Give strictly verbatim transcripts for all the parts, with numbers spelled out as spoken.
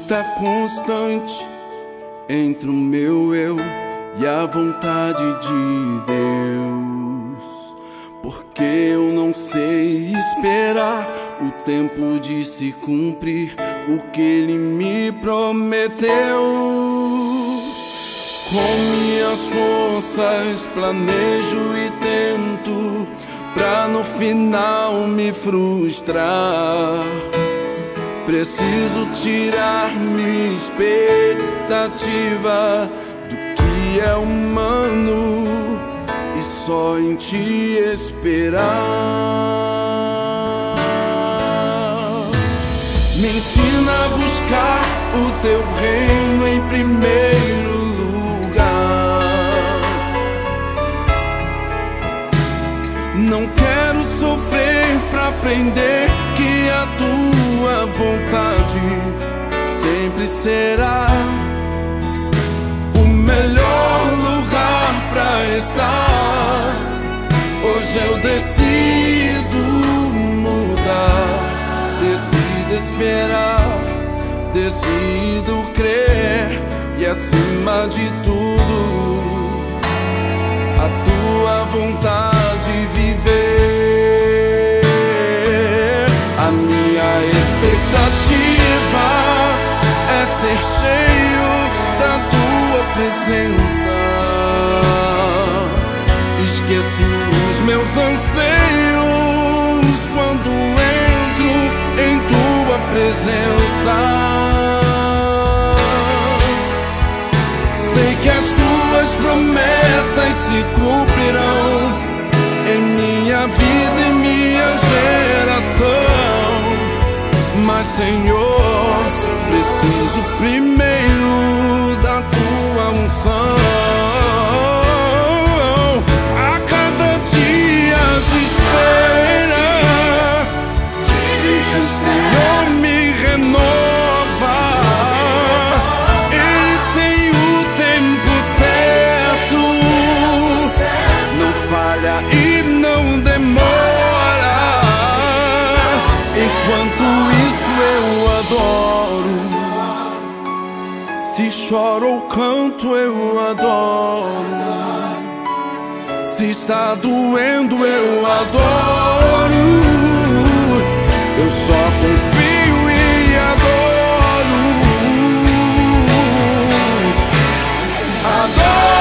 luta constante entre o meu eu e a vontade de Deus, porque eu não sei esperar o tempo de se cumprir o que Ele me prometeu. Com minhas forças planejo e tento, pra no final me frustrar. Preciso tirar minha expectativa do que é humano e só em Ti esperar. Me ensina a buscar o Teu reino em primeiro lugar. Não quero sofrer pra aprender que a Tua vontade sempre será o melhor lugar pra estar. Hoje eu decido mudar, decido esperar, decido crer e acima de tudo a Tua vontade viver. A minha expectativa é ser cheio da Tua presença. Esqueço os meus anseios quando entro em Tua presença. Sei que as Tuas promessas se cumprirão em minha vida e minha geração. Mas, Senhor, preciso primeiro da Tua unção. A cada dia de espera, sei que o Senhor me renova. Ele tem o tempo certo, não falha e não demora. Enquanto isso eu adoro. Se choro ou canto eu adoro. Se está doendo eu adoro. Eu só confio e adoro. Adoro.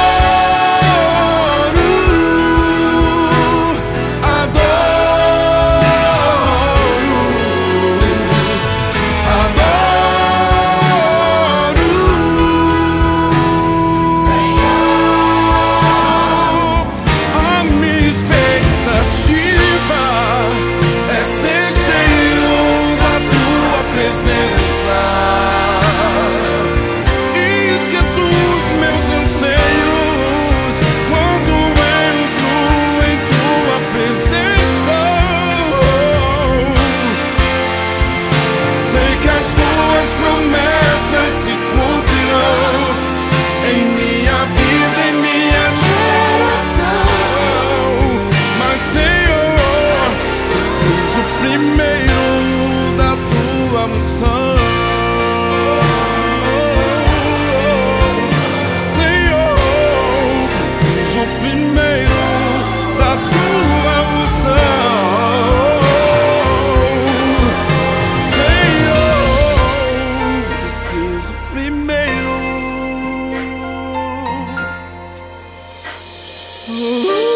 Ooh.